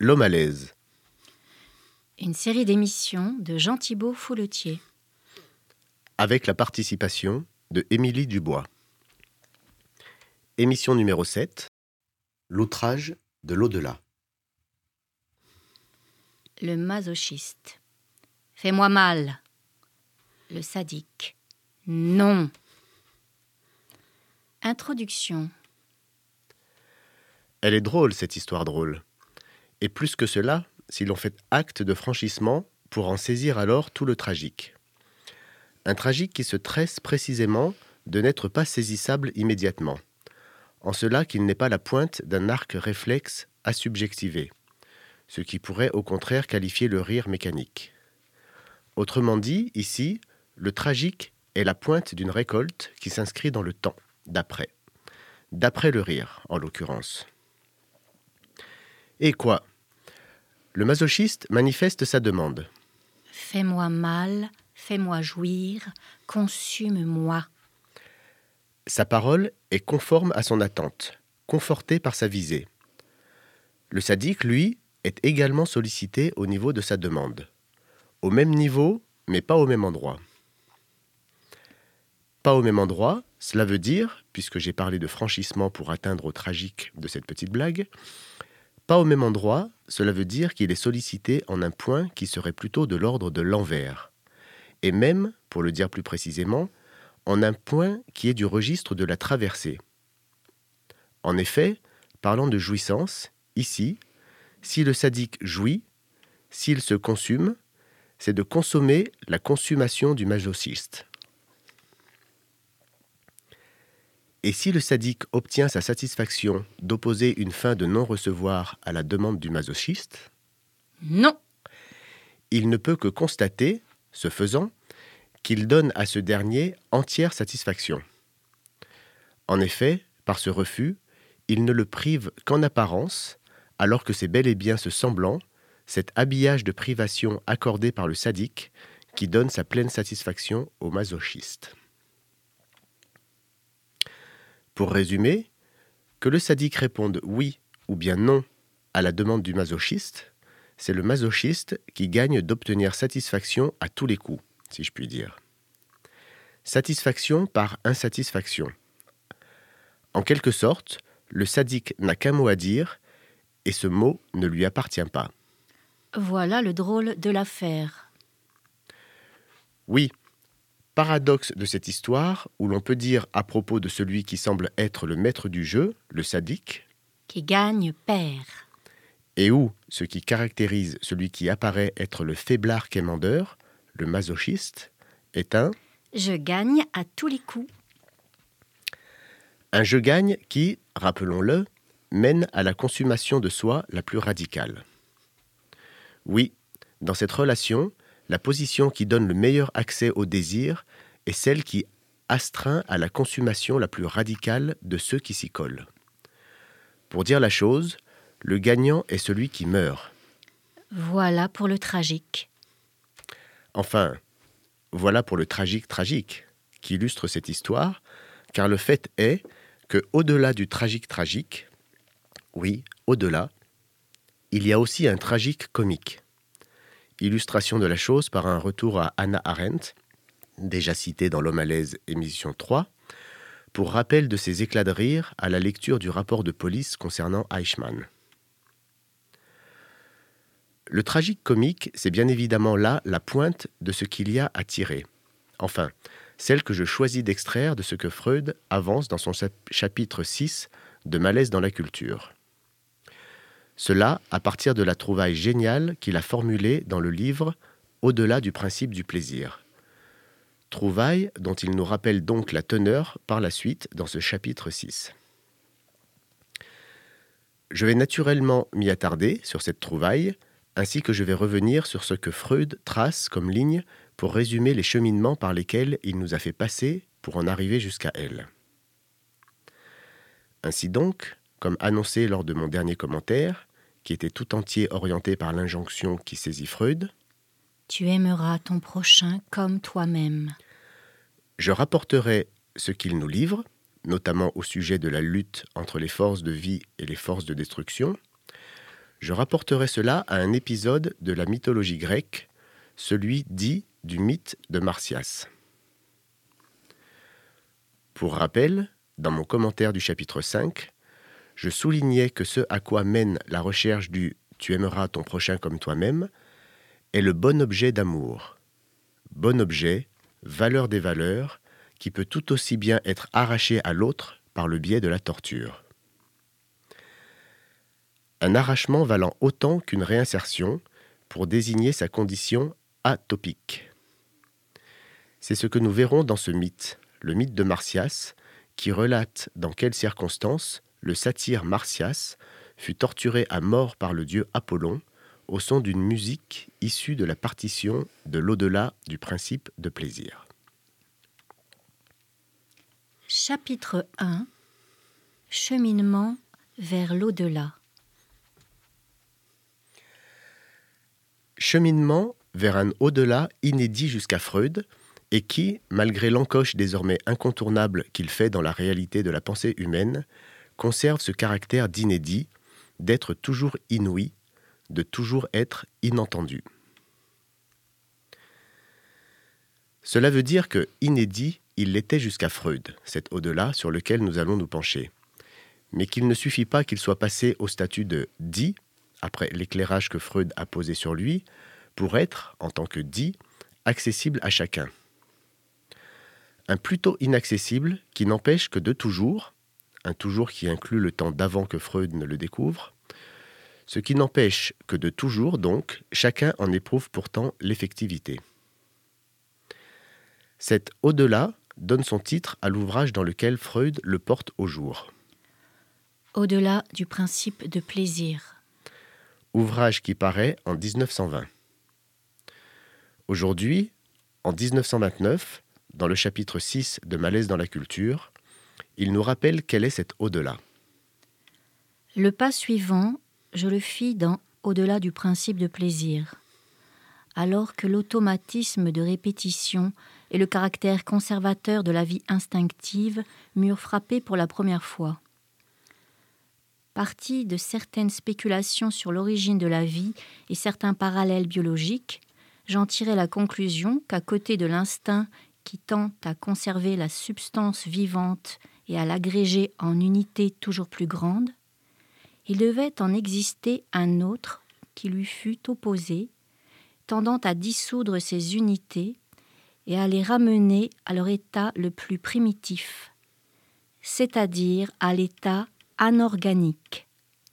L'homme à l'aise, Une série d'émissions de Jean Thibault Fouletier. avec la participation de Émilie Dubois. Émission numéro 7, l'outrage de l'au-delà. Le masochiste. Fais-moi mal. Le sadique. Non. Introduction. Elle est drôle, cette histoire drôle. Et plus que cela, si l'on fait acte de franchissement pour en saisir alors tout le tragique. Un tragique qui se tresse précisément de n'être pas saisissable immédiatement, en cela qu'il n'est pas la pointe d'un arc réflexe asubjectivé, ce qui pourrait au contraire qualifier le rire mécanique. Autrement dit, ici, le tragique est la pointe d'une récolte qui s'inscrit dans le temps, d'après le rire en l'occurrence. Et quoi ? Le masochiste manifeste sa demande. Fais-moi mal, fais-moi jouir, consume-moi. Sa parole est conforme à son attente, confortée par sa visée. Le sadique, lui, est également sollicité au niveau de sa demande. Au même niveau, mais pas au même endroit. Pas au même endroit, cela veut dire, puisque j'ai parlé de franchissement pour atteindre au tragique de cette petite blague, pas au même endroit, cela veut dire qu'il est sollicité en un point qui serait plutôt de l'ordre de l'envers. Et même, pour le dire plus précisément, en un point qui est du registre de la traversée. En effet, parlant de jouissance, ici, si le sadique jouit, s'il se consume, c'est de consommer la consommation du masochiste. Et si le sadique obtient sa satisfaction d'opposer une fin de non-recevoir à la demande du masochiste, Non. il ne peut que constater, ce faisant, qu'il donne à ce dernier entière satisfaction. En effet, par ce refus, il ne le prive qu'en apparence, alors que c'est bel et bien ce semblant, cet habillage de privation accordé par le sadique, qui donne sa pleine satisfaction au masochiste. Pour résumer, que le sadique réponde oui ou bien non à la demande du masochiste, c'est le masochiste qui gagne d'obtenir satisfaction à tous les coups, si je puis dire. Satisfaction par insatisfaction. En quelque sorte, le sadique n'a qu'un mot à dire, et ce mot ne lui appartient pas. Voilà le drôle de l'affaire. Oui, paradoxe de cette histoire, où l'on peut dire à propos de celui qui semble être le maître du jeu, le sadique, Qui gagne perd. et où ce qui caractérise celui qui apparaît être le faiblard quémandeur, le masochiste, est un Je gagne à tous les coups. je gagne qui, rappelons-le, mène à la consommation de soi la plus radicale. Oui, dans cette relation, la position qui donne le meilleur accès au désir est celle qui astreint à la consommation la plus radicale de ceux qui s'y collent. Pour dire la chose, le gagnant est celui qui meurt. Voilà pour le tragique. Enfin, voilà pour le tragique qui illustre cette histoire, car le fait est que, au-delà du tragique, oui, au-delà, il y a aussi un tragique comique. Illustration de la chose par un retour à Hannah Arendt, déjà citée dans L'homme à l'aise, émission 3, pour rappel de ses éclats de rire à la lecture du rapport de police concernant Eichmann. Le tragique comique, c'est bien évidemment là la pointe de ce qu'il y a à tirer. Enfin, celle que je choisis d'extraire de ce que Freud avance dans son chapitre 6 de Malaise dans la culture. Cela à partir de la trouvaille géniale qu'il a formulée dans le livre Au-delà du principe du plaisir. Trouvaille dont il nous rappelle donc la teneur par la suite dans ce chapitre 6. Je vais naturellement m'y attarder sur cette trouvaille, ainsi que je vais revenir sur ce que Freud trace comme ligne pour résumer les cheminements par lesquels il nous a fait passer pour en arriver jusqu'à elle. Ainsi donc, comme annoncé lors de mon dernier commentaire, qui était tout entier orienté par l'injonction qui saisit Freud, Tu aimeras ton prochain comme toi-même. Je rapporterai ce qu'il nous livre, notamment au sujet de la lutte entre les forces de vie et les forces de destruction. Je rapporterai cela à un épisode de la mythologie grecque, celui dit du mythe de Marsyas. Pour rappel, dans mon commentaire du chapitre 5, je soulignais que ce à quoi mène la recherche du « tu aimeras ton prochain comme toi-même » est le bon objet d'amour. Bon objet, valeur des valeurs, qui peut tout aussi bien être arraché à l'autre par le biais de la torture. Un arrachement valant autant qu'une réinsertion pour désigner sa condition atopique. C'est ce que nous verrons dans ce mythe, le mythe de Marsyas, qui relate dans quelles circonstances le satyre Marsyas fut torturé à mort par le dieu Apollon au son d'une musique issue de la partition de l'au-delà du principe de plaisir. Chapitre 1. Cheminement vers l'au-delà. Cheminement vers un au-delà inédit jusqu'à Freud et qui, malgré l'encoche désormais incontournable qu'il fait dans la réalité de la pensée humaine, conserve ce caractère d'inédit, d'être toujours inouï, de toujours être inentendu. Cela veut dire que inédit, il l'était jusqu'à Freud, cet au-delà sur lequel nous allons nous pencher, mais qu'il ne suffit pas qu'il soit passé au statut de dit, après l'éclairage que Freud a posé sur lui, pour être, en tant que dit, accessible à chacun. Un plutôt inaccessible qui n'empêche que de toujours, un toujours qui inclut le temps d'avant que Freud ne le découvre, ce qui n'empêche que de toujours, donc, chacun en éprouve pourtant l'effectivité. Cet au-delà donne son titre à l'ouvrage dans lequel Freud le porte au jour. Au-delà du principe de plaisir. Ouvrage qui paraît en 1920. Aujourd'hui, en 1929, dans le chapitre 6 de Malaise dans la culture, il nous rappelle quel est cet au-delà. Le pas suivant, je le fis dans Au-delà du principe de plaisir. Alors que l'automatisme de répétition et le caractère conservateur de la vie instinctive m'eurent frappé pour la première fois. Parti de certaines spéculations sur l'origine de la vie et certains parallèles biologiques, j'en tirai la conclusion qu'à côté de l'instinct qui tend à conserver la substance vivante et à l'agréger en unités toujours plus grandes, il devait en exister un autre qui lui fût opposé, tendant à dissoudre ces unités et à les ramener à leur état le plus primitif, c'est-à-dire à l'état anorganique.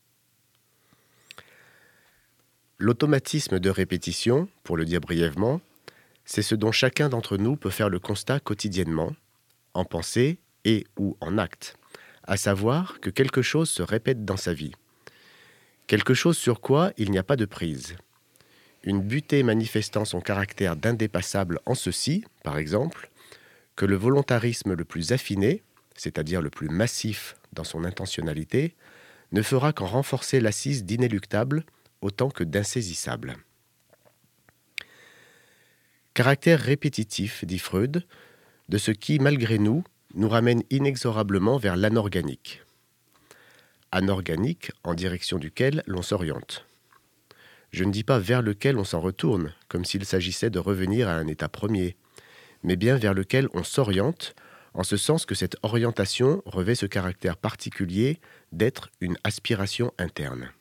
L'automatisme de répétition, pour le dire brièvement, c'est ce dont chacun d'entre nous peut faire le constat quotidiennement, en pensée et ou en acte, à savoir que quelque chose se répète dans sa vie. Quelque chose sur quoi il n'y a pas de prise. Une butée manifestant son caractère d'indépassable en ceci, par exemple, que le volontarisme le plus affiné, c'est-à-dire le plus massif dans son intentionnalité, ne fera qu'en renforcer l'assise d'inéluctable autant que d'insaisissable. Caractère répétitif, dit Freud, de ce qui, malgré nous ramène inexorablement vers l'anorganique. Anorganique en direction duquel l'on s'oriente. Je ne dis pas vers lequel on s'en retourne, comme s'il s'agissait de revenir à un état premier, mais bien vers lequel on s'oriente, en ce sens que cette orientation revêt ce caractère particulier d'être une aspiration interne.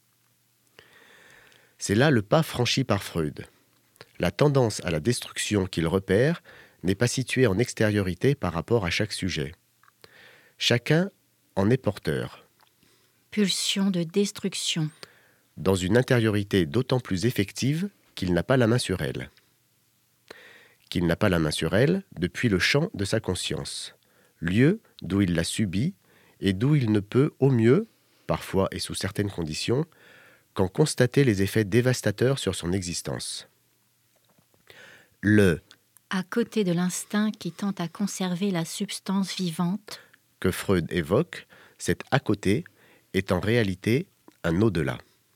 C'est là le pas franchi par Freud. La tendance à la destruction qu'il repère n'est pas située en extériorité par rapport à chaque sujet. Chacun en est porteur. Pulsion de destruction. Dans une intériorité d'autant plus effective qu'il n'a pas la main sur elle. Qu'il n'a pas la main sur elle depuis le champ de sa conscience, lieu d'où il l'a subie et d'où il ne peut au mieux, parfois et sous certaines conditions, qu'en constater les effets dévastateurs sur son existence. Le « à côté de l'instinct qui tend à conserver la substance vivante » que Freud évoque, cet « à côté » est en réalité un au-delà.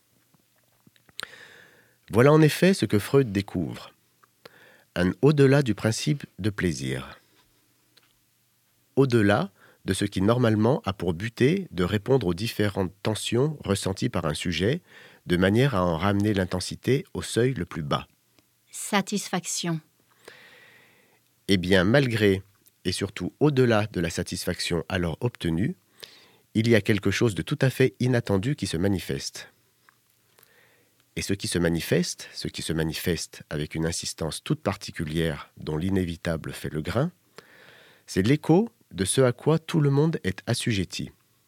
Voilà en effet ce que Freud découvre. Un au-delà du principe de plaisir. Au-delà de ce qui normalement a pour butée de répondre aux différentes tensions ressenties par un sujet, de manière à en ramener l'intensité au seuil le plus bas. Satisfaction. Eh bien, malgré et surtout au-delà de la satisfaction alors obtenue, il y a quelque chose de tout à fait inattendu qui se manifeste. Et ce qui se manifeste avec une insistance toute particulière dont l'inévitable fait le grain, c'est l'écho de ce à quoi tout le monde est assujetti.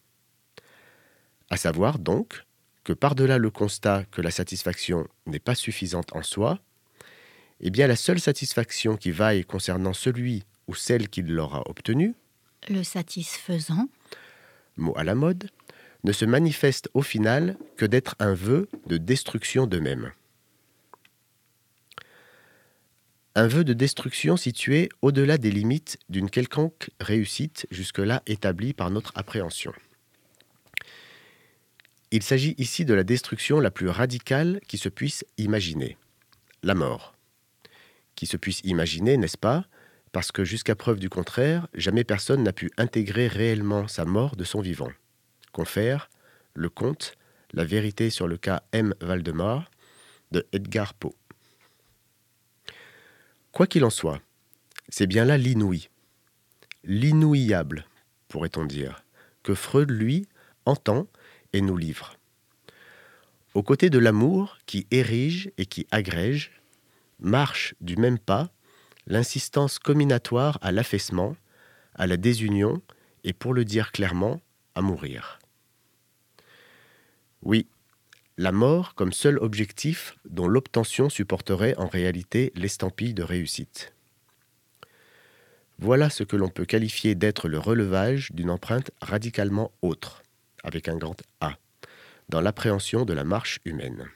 À savoir donc que par-delà le constat que la satisfaction n'est pas suffisante en soi, eh bien la seule satisfaction qui vaille concernant celui ou celle qui l'aura obtenue, Le satisfaisant. mot à la mode, ne se manifeste au final que d'être un vœu de destruction d'eux-mêmes. Un vœu de destruction situé au-delà des limites d'une quelconque réussite jusque-là établie par notre appréhension. Il s'agit ici de la destruction la plus radicale qui se puisse imaginer, la mort. Qui se puisse imaginer, n'est-ce pas ? Parce que jusqu'à preuve du contraire, jamais personne n'a pu intégrer réellement sa mort de son vivant. Confère Le conte, la vérité sur le cas M. Valdemar de Edgar Poe. Quoi qu'il en soit, c'est bien là l'inouï, l'inouïable, pourrait-on dire, que Freud, lui, entend et nous livre. Aux côtés de l'amour qui érige et qui agrège, marche du même pas l'insistance combinatoire à l'affaissement, à la désunion et, pour le dire clairement, à mourir. Oui, la mort comme seul objectif dont l'obtention supporterait en réalité l'estampille de réussite. Voilà ce que l'on peut qualifier d'être le relevage d'une empreinte radicalement autre, avec un grand A, dans l'appréhension de la marche humaine.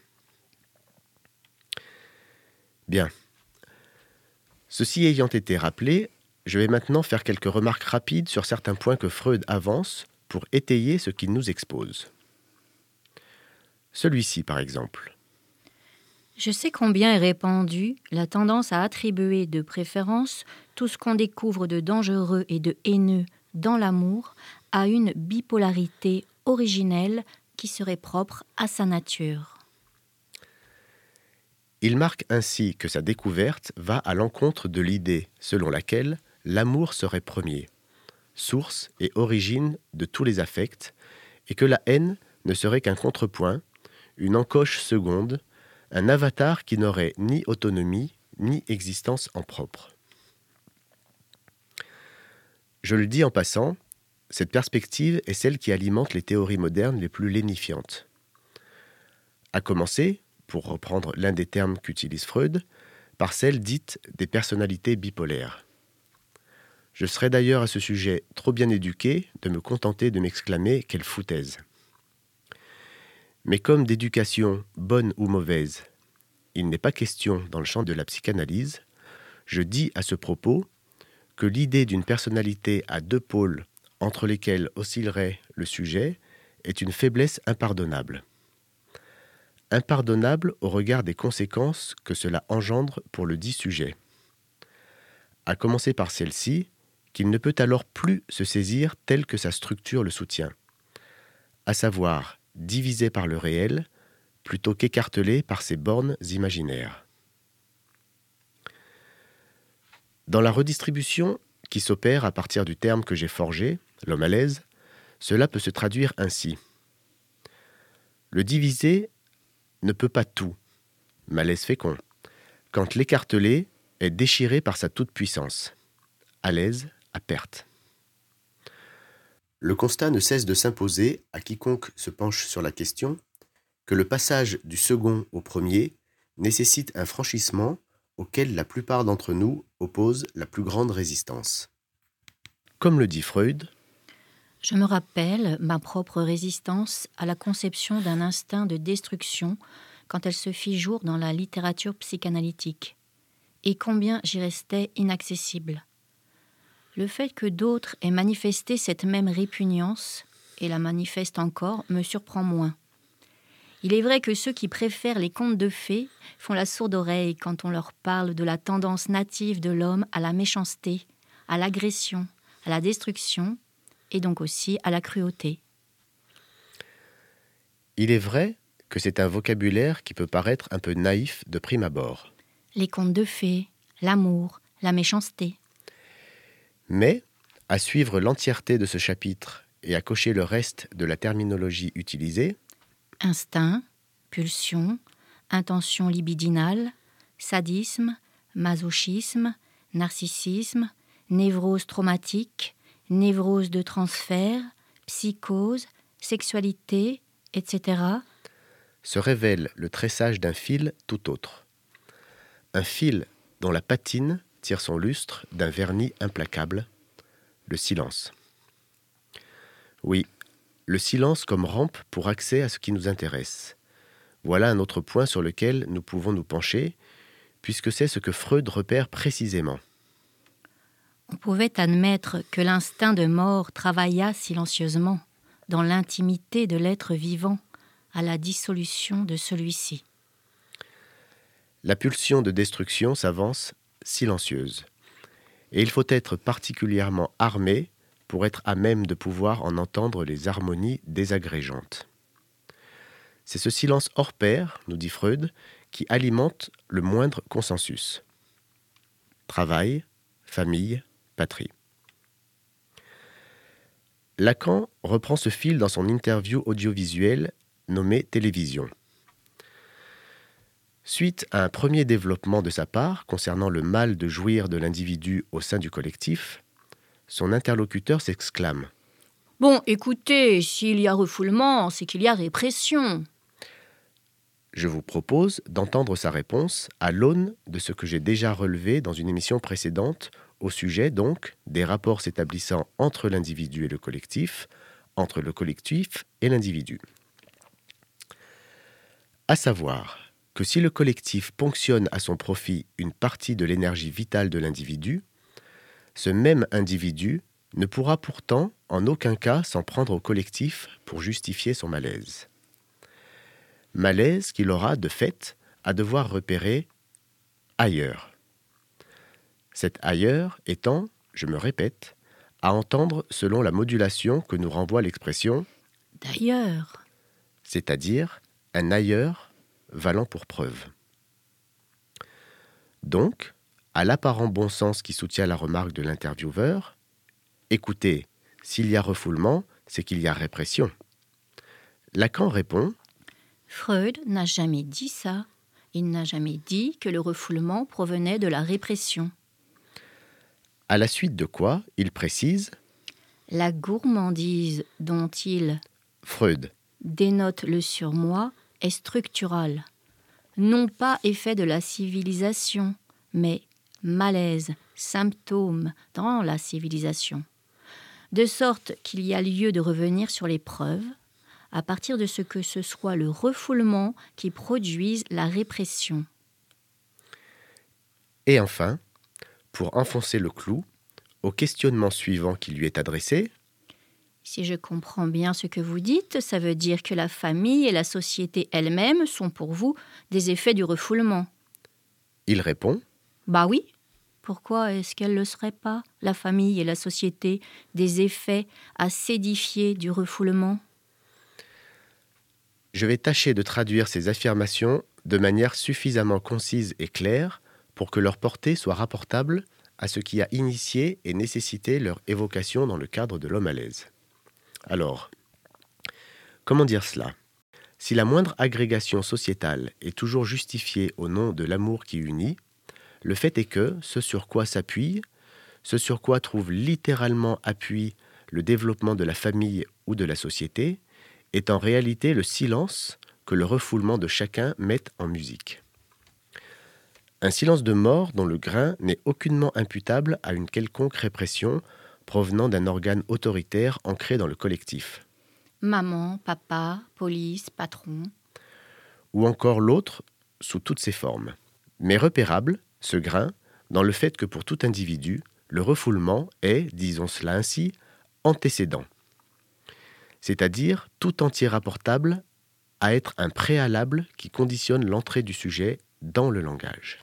Bien. Ceci ayant été rappelé, je vais maintenant faire quelques remarques rapides sur certains points que Freud avance pour étayer ce qu'il nous expose. Celui-ci, par exemple. Je sais combien est répandue la tendance à attribuer de préférence tout ce qu'on découvre de dangereux et de haineux dans l'amour à une bipolarité originelle qui serait propre à sa nature. Il marque ainsi que sa découverte va à l'encontre de l'idée selon laquelle l'amour serait premier, source et origine de tous les affects, et que la haine ne serait qu'un contrepoint, une encoche seconde, un avatar qui n'aurait ni autonomie ni existence en propre. Je le dis en passant, cette perspective est celle qui alimente les théories modernes les plus lénifiantes. À commencer, pour reprendre l'un des termes qu'utilise Freud, par celle dite des personnalités bipolaires. Je serais d'ailleurs à ce sujet trop bien éduqué de me contenter de m'exclamer « quelle foutaise !» Mais comme d'éducation, bonne ou mauvaise, il n'est pas question dans le champ de la psychanalyse, je dis à ce propos que l'idée d'une personnalité à deux pôles entre lesquels oscillerait le sujet est une faiblesse impardonnable. Impardonnable au regard des conséquences que cela engendre pour le dit sujet. À commencer par celle-ci, qu'il ne peut alors plus se saisir tel que sa structure le soutient, à savoir divisé par le réel, plutôt qu'écartelé par ses bornes imaginaires. Dans la redistribution qui s'opère à partir du terme que j'ai forgé, l'homme à l'aise, cela peut se traduire ainsi. Le divisé ne peut pas tout, malaise fécond, quand l'écartelé est déchiré par sa toute-puissance, à l'aise, à perte. Le constat ne cesse de s'imposer à quiconque se penche sur la question que le passage du second au premier nécessite un franchissement auquel la plupart d'entre nous opposent la plus grande résistance. Comme le dit Freud, Je me rappelle ma propre résistance à la conception d'un instinct de destruction quand elle se fit jour dans la littérature psychanalytique, et combien j'y restais inaccessible. Le fait que d'autres aient manifesté cette même répugnance, et la manifestent encore, me surprend moins. Il est vrai que ceux qui préfèrent les contes de fées font la sourde oreille quand on leur parle de la tendance native de l'homme à la méchanceté, à l'agression, à la destruction, et donc aussi à la cruauté. il est vrai que c'est un vocabulaire qui peut paraître un peu naïf de prime abord. Les contes de fées, l'amour, la méchanceté. Mais, à suivre l'entièreté de ce chapitre et à cocher le reste de la terminologie utilisée, Instinct, pulsion, intention libidinale, sadisme, masochisme, narcissisme, névrose traumatique, névrose de transfert, psychose, sexualité, etc. se révèle le tressage d'un fil tout autre. Un fil dont la patine tire son lustre d'un vernis implacable, le silence. Oui, le silence comme rampe pour accès à ce qui nous intéresse. Voilà un autre point sur lequel nous pouvons nous pencher, puisque c'est ce que Freud repère précisément. On pouvait admettre que l'instinct de mort travaillât silencieusement, dans l'intimité de l'être vivant, à la dissolution de celui-ci. La pulsion de destruction s'avance silencieuse. Et il faut être particulièrement armé pour être à même de pouvoir en entendre les harmonies désagrégeantes. C'est ce silence hors pair, nous dit Freud, qui alimente le moindre consensus. Travail, famille, patrie. Lacan reprend ce fil dans son interview audiovisuelle nommée Télévision. Suite à un premier développement de sa part concernant le mal de jouir de l'individu au sein du collectif, son interlocuteur s'exclame. « Bon, écoutez, s'il y a refoulement, c'est qu'il y a répression. » Je vous propose d'entendre sa réponse à l'aune de ce que j'ai déjà relevé dans une émission précédente au sujet donc des rapports s'établissant entre l'individu et le collectif, entre le collectif et l'individu. À savoir que si le collectif ponctionne à son profit une partie de l'énergie vitale de l'individu, ce même individu ne pourra pourtant en aucun cas s'en prendre au collectif pour justifier son malaise. Malaise qu'il aura, de fait, à devoir repérer ailleurs. Cet ailleurs étant, je me répète, à entendre selon la modulation que nous renvoie l'expression « D'ailleurs », c'est-à-dire un ailleurs valant pour preuve. Donc, à l'apparent bon sens qui soutient la remarque de l'intervieweur, écoutez, s'il y a refoulement, c'est qu'il y a répression. Lacan répond « Freud n'a jamais dit ça. Il n'a jamais dit que le refoulement provenait de la répression. » À la suite de quoi, il précise « La gourmandise dont il Freud dénote le surmoi est structurale. Non pas effet de la civilisation, mais malaise, symptôme dans la civilisation. De sorte qu'il y a lieu de revenir sur les preuves, à partir de ce que ce soit le refoulement qui produise la répression. » Et enfin, pour enfoncer le clou, au questionnement suivant qui lui est adressé, Si je comprends bien ce que vous dites, ça veut dire que la famille et la société elles-mêmes sont pour vous des effets du refoulement. il répond Bah oui. Pourquoi est-ce qu'elles ne le seraient pas, la famille et la société, des effets à s'édifier du refoulement ? Je vais tâcher de traduire ces affirmations de manière suffisamment concise et claire pour que leur portée soit rapportable à ce qui a initié et nécessité leur évocation dans le cadre de l'homme à l'aise. Alors, comment dire cela ? Si la moindre agrégation sociétale est toujours justifiée au nom de l'amour qui unit, le fait est que ce sur quoi s'appuie, ce sur quoi trouve littéralement appui le développement de la famille ou de la société, est en réalité le silence que le refoulement de chacun met en musique. Un silence de mort dont le grain n'est aucunement imputable à une quelconque répression provenant d'un organe autoritaire ancré dans le collectif. Maman, papa, police, patron. Ou encore l'autre sous toutes ses formes. Mais repérable, ce grain, dans le fait que pour tout individu, le refoulement est, disons cela ainsi, antécédent. C'est-à-dire tout entier rapportable à être un préalable qui conditionne l'entrée du sujet dans le langage.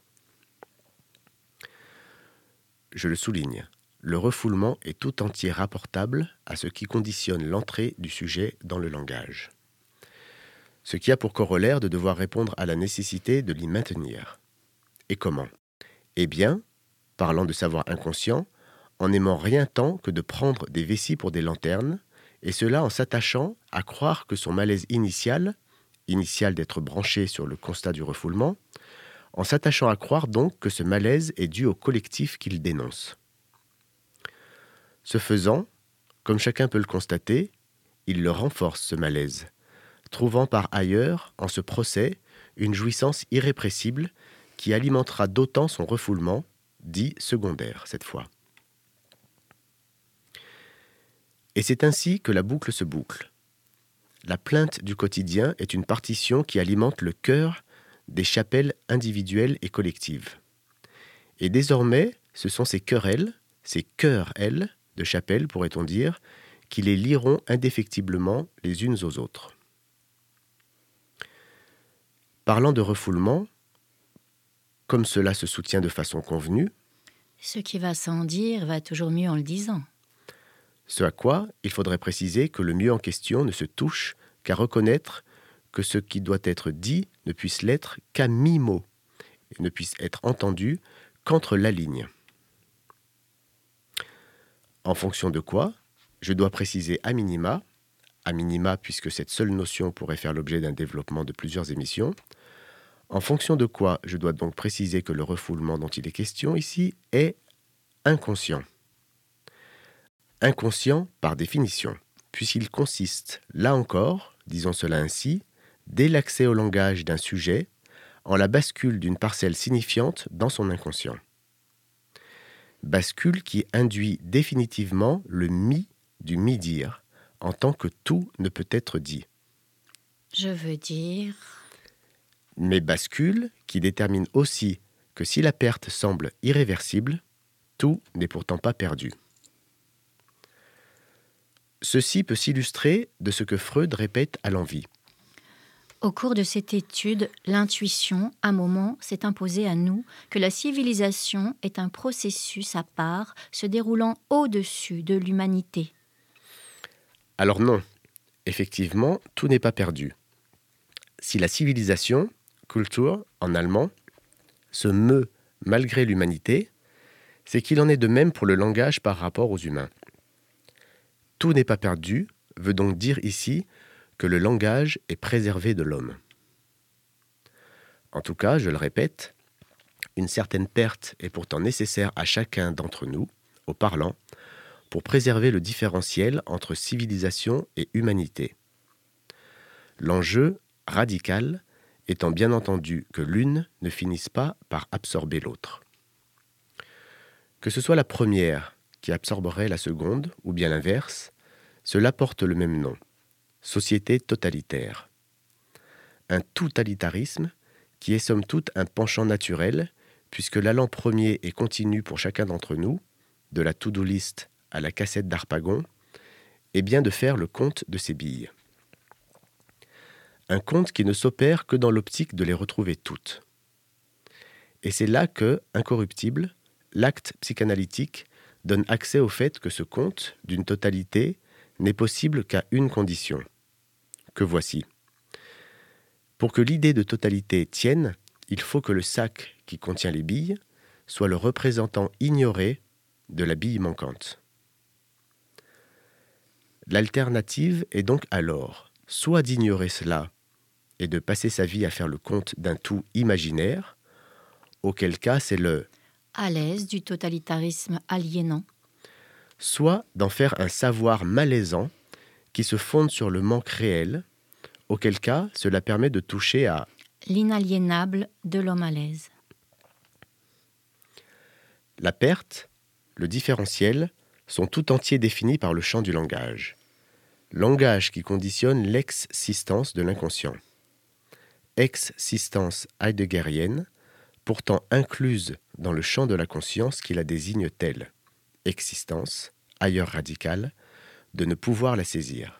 Je le souligne, le refoulement est tout entier rapportable à ce qui conditionne l'entrée du sujet dans le langage. ce qui a pour corollaire de devoir répondre à la nécessité de l'y maintenir. Et comment ? Eh bien, parlant de savoir inconscient, en n'aimant rien tant que de prendre des vessies pour des lanternes, et cela en s'attachant à croire que son malaise initial d'être branché sur le constat du refoulement, en s'attachant à croire donc que ce malaise est dû au collectif qu'il dénonce. Ce faisant, comme chacun peut le constater, il le renforce ce malaise, trouvant par ailleurs, en ce procès, une jouissance irrépressible qui alimentera d'autant son refoulement, dit secondaire cette fois. Et c'est ainsi que la boucle se boucle. La plainte du quotidien est une partition qui alimente le cœur des chapelles individuelles et collectives. Et désormais, ce sont ces querelles, ces querelles de chapelle, pourrait-on dire, qui les lieront indéfectiblement les unes aux autres. Parlant de refoulement, comme cela se soutient de façon convenue, ce qui va sans dire va toujours mieux en le disant. Ce à quoi il faudrait préciser que le mieux en question ne se touche qu'à reconnaître que ce qui doit être dit ne puisse l'être qu'à mi-mot, et ne puisse être entendu qu'entre la ligne. En fonction de quoi, je dois préciser à minima puisque cette seule notion pourrait faire l'objet d'un développement de plusieurs émissions, en fonction de quoi je dois donc préciser que le refoulement dont il est question ici est inconscient. Inconscient par définition, puisqu'il consiste, là encore, disons cela ainsi, dès l'accès au langage d'un sujet, en la bascule d'une parcelle signifiante dans son inconscient. Bascule qui induit définitivement le mi du mi-dire, en tant que tout ne peut être dit. Je veux dire... Mais bascule qui détermine aussi que si la perte semble irréversible, tout n'est pourtant pas perdu. Ceci peut s'illustrer de ce que Freud répète à l'envi. Au cours de cette étude, l'intuition, à un moment, s'est imposée à nous que la civilisation est un processus à part se déroulant au-dessus de l'humanité. Alors non, effectivement, tout n'est pas perdu. Si la civilisation, Kultur en allemand, se meut malgré l'humanité, c'est qu'il en est de même pour le langage par rapport aux humains. Tout n'est pas perdu veut donc dire ici que le langage est préservé de l'homme. En tout cas, je le répète, une certaine perte est pourtant nécessaire à chacun d'entre nous, aux parlants, pour préserver le différentiel entre civilisation et humanité. L'enjeu radical étant bien entendu que l'une ne finisse pas par absorber l'autre. Que ce soit la première qui absorberait la seconde, ou bien l'inverse, cela porte le même nom, société totalitaire. Un totalitarisme qui est somme toute un penchant naturel, puisque l'allant premier et continu pour chacun d'entre nous, de la to-do list à la cassette d'Harpagon, est bien de faire le compte de ses billes. Un compte qui ne s'opère que dans l'optique de les retrouver toutes. Et c'est là que, incorruptible, l'acte psychanalytique donne accès au fait que ce compte d'une totalité n'est possible qu'à une condition, que voici. Pour que l'idée de totalité tienne, il faut que le sac qui contient les billes soit le représentant ignoré de la bille manquante. L'alternative est donc alors soit d'ignorer cela et de passer sa vie à faire le compte d'un tout imaginaire, auquel cas c'est le à l'aise du totalitarisme aliénant, soit d'en faire un savoir malaisant qui se fonde sur le manque réel, auquel cas cela permet de toucher à l'inaliénable de l'homme à l'aise. La perte, le différentiel, sont tout entiers définis par le champ du langage. Langage qui conditionne l'exsistence de l'inconscient. Existence heideggerienne, pourtant incluse dans le champ de la conscience qui la désigne telle. Existence, ailleurs radicale, de ne pouvoir la saisir.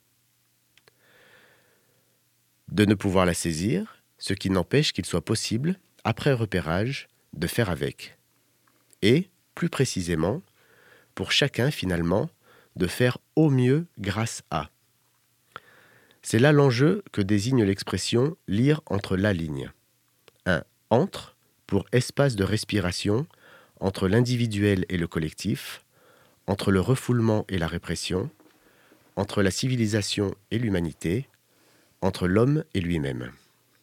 De ne pouvoir la saisir, ce qui n'empêche qu'il soit possible, après repérage, de faire avec. Et, plus précisément, pour chacun finalement, de faire au mieux grâce à. C'est là l'enjeu que désigne l'expression « lire entre la ligne ». Un « entre » pour espace de respiration entre l'individuel et le collectif, entre le refoulement et la répression, entre la civilisation et l'humanité, entre l'homme et lui-même.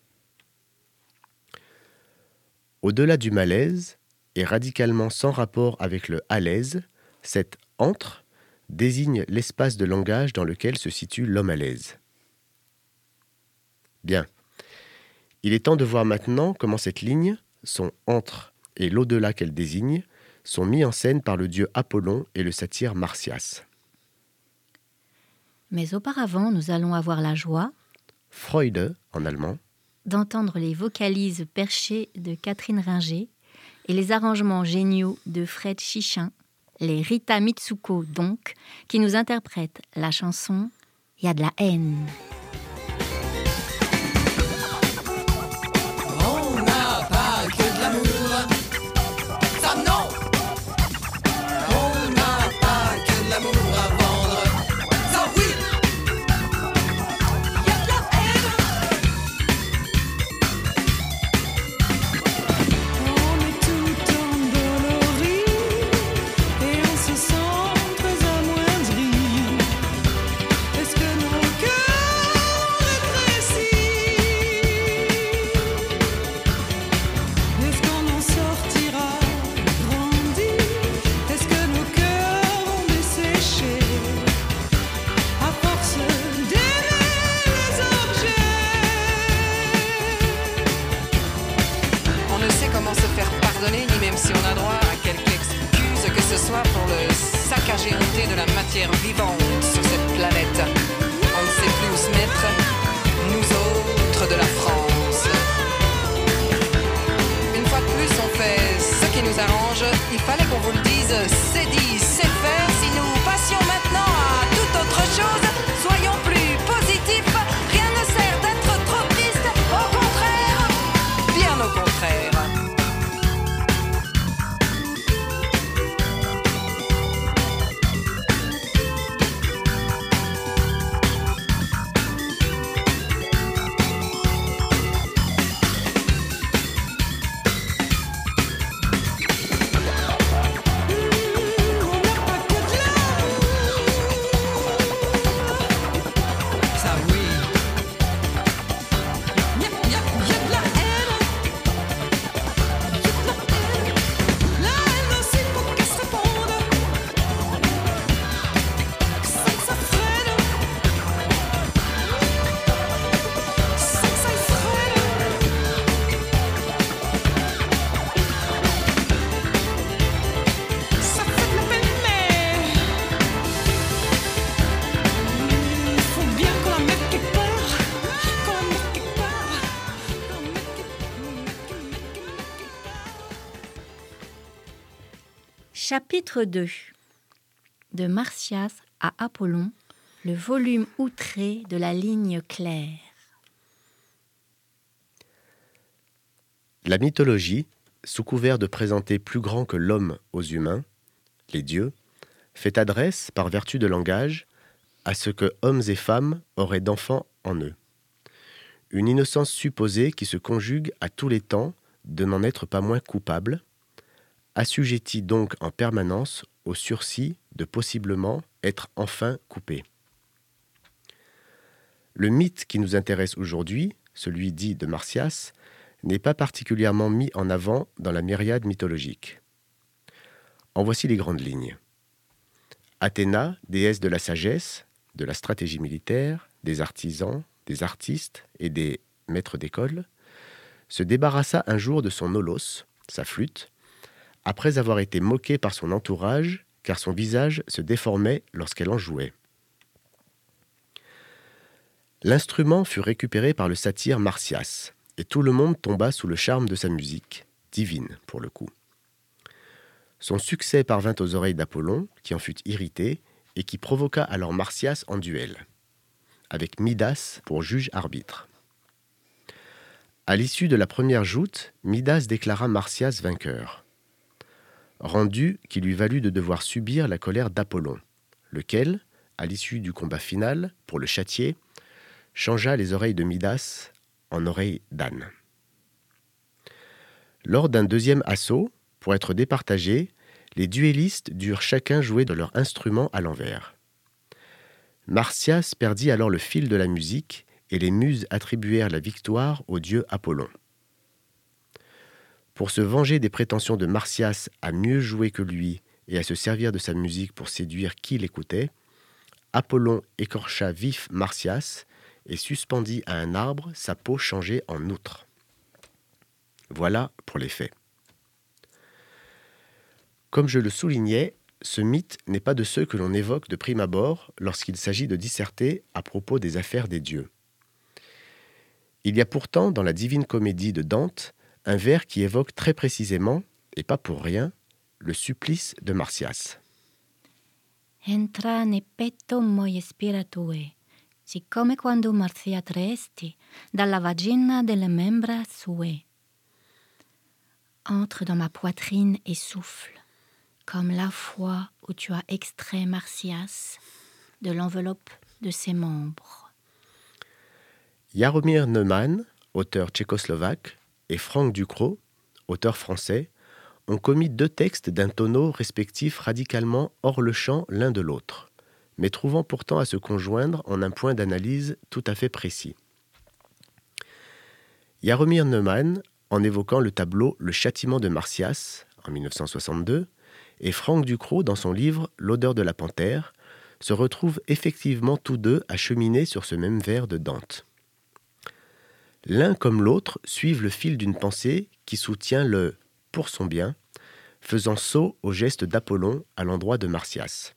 Au-delà du malaise, et radicalement sans rapport avec le « à l'aise », cet « entre » désigne l'espace de langage dans lequel se situe l'homme à l'aise. Bien. Il est temps de voir maintenant comment cette ligne, son « entre » et l'au-delà qu'elle désigne, sont mis en scène par le dieu Apollon et le satyre Marsyas. Mais auparavant, nous allons avoir la joie Freude, en allemand, d'entendre les vocalises perchées de Catherine Ringer et les arrangements géniaux de Fred Chichin, les Rita Mitsuko donc, qui nous interprètent la chanson « Y a de la haine ». Chapitre 2. De Marsyas à Apollon, le volume outré de la ligne claire. La mythologie, sous couvert de présenter plus grand que l'homme aux humains, les dieux, fait adresse, par vertu de langage, à ce que hommes et femmes auraient d'enfants en eux. Une innocence supposée qui se conjugue à tous les temps de n'en être pas moins coupable, assujettie donc en permanence au sursis de possiblement être enfin coupé. Le mythe qui nous intéresse aujourd'hui, celui dit de Marsyas, n'est pas particulièrement mis en avant dans la myriade mythologique. En voici les grandes lignes. Athéna, déesse de la sagesse, de la stratégie militaire, des artisans, des artistes et des maîtres d'école, se débarrassa un jour de son holos, sa flûte, après avoir été moquée par son entourage, car son visage se déformait lorsqu'elle en jouait. L'instrument fut récupéré par le satyre Marsyas, et tout le monde tomba sous le charme de sa musique, divine pour le coup. Son succès parvint aux oreilles d'Apollon, qui en fut irrité, et qui provoqua alors Marsyas en duel, avec Midas pour juge-arbitre. À l'issue de la première joute, Midas déclara Marsyas vainqueur. Rendu qui lui valut de devoir subir la colère d'Apollon, lequel, à l'issue du combat final, pour le châtier, changea les oreilles de Midas en oreilles d'âne. Lors d'un deuxième assaut, pour être départagés, les duellistes durent chacun jouer de leur instrument à l'envers. Marsyas perdit alors le fil de la musique et les muses attribuèrent la victoire au dieu Apollon. Pour se venger des prétentions de Marsyas à mieux jouer que lui et à se servir de sa musique pour séduire qui l'écoutait, Apollon écorcha vif Marsyas et suspendit à un arbre sa peau changée en outre. Voilà pour les faits. Comme je le soulignais, ce mythe n'est pas de ceux que l'on évoque de prime abord lorsqu'il s'agit de disserter à propos des affaires des dieux. Il y a pourtant dans la Divine Comédie de Dante un vers qui évoque très précisément, et pas pour rien, le supplice de Marsyas. Entra ne petto moi spiratue, siccome quando Marzia tresti dalla vagina delle membra sue. Entre dans ma poitrine et souffle, comme la fois où tu as extrait Marsyas de l'enveloppe de ses membres. Jaromír Neumann, auteur tchécoslovaque, et Franck Ducrot, auteur français, ont commis 2 textes d'un tonneau respectif radicalement hors le champ l'un de l'autre, mais trouvant pourtant à se conjoindre en un point d'analyse tout à fait précis. Jaromír Neumann, en évoquant le tableau Le châtiment de Marsyas, en 1962, et Franck Ducrot, dans son livre L'odeur de la panthère, se retrouvent effectivement tous deux à cheminer sur ce même vers de Dante. L'un comme l'autre suivent le fil d'une pensée qui soutient le « pour son bien », faisant saut au geste d'Apollon à l'endroit de Marsyas.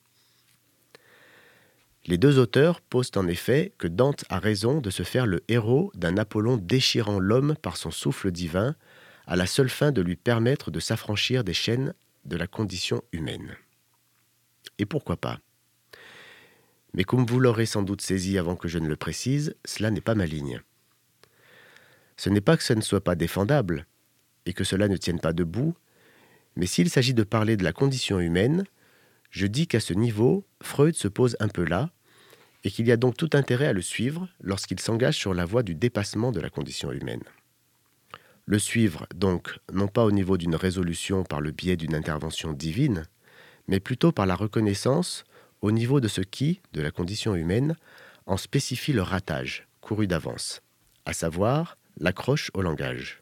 Les 2 auteurs posent en effet que Dante a raison de se faire le héros d'un Apollon déchirant l'homme par son souffle divin, à la seule fin de lui permettre de s'affranchir des chaînes de la condition humaine. Et pourquoi pas ? Mais comme vous l'aurez sans doute saisi avant que je ne le précise, cela n'est pas ma ligne. Ce n'est pas que ce ne soit pas défendable, et que cela ne tienne pas debout, mais s'il s'agit de parler de la condition humaine, je dis qu'à ce niveau, Freud se pose un peu là, et qu'il y a donc tout intérêt à le suivre lorsqu'il s'engage sur la voie du dépassement de la condition humaine. Le suivre, donc, non pas au niveau d'une résolution par le biais d'une intervention divine, mais plutôt par la reconnaissance au niveau de ce qui, de la condition humaine, en spécifie le ratage, couru d'avance, à savoir l'accroche au langage.